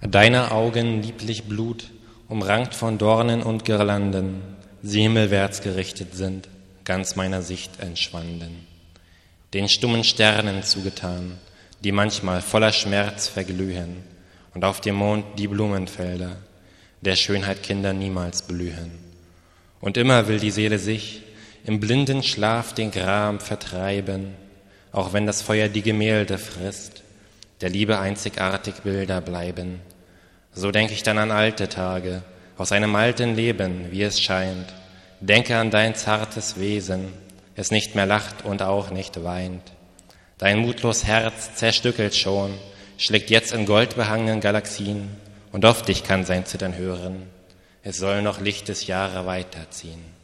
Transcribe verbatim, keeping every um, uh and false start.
Deine Augen lieblich Blut, umrankt von Dornen und Girlanden, sie himmelwärts gerichtet sind, ganz meiner Sicht entschwanden. Den stummen Sternen zugetan, die manchmal voller Schmerz verglühen, und auf dem Mond die Blumenfelder, der Schönheit Kinder niemals blühen. Und immer will die Seele sich im blinden Schlaf den Gram vertreiben, auch wenn das Feuer die Gemälde frisst, der Liebe einzigartig Bilder bleiben. So denk ich dann an alte Tage, aus einem alten Leben, wie es scheint, denke an dein zartes Wesen, es nicht mehr lacht und auch nicht weint. Dein mutlos Herz zerstückelt schon, schlägt jetzt in goldbehangenen Galaxien, und oft ich kann sein Zittern hören, es soll noch Lichtesjahre weiterziehen.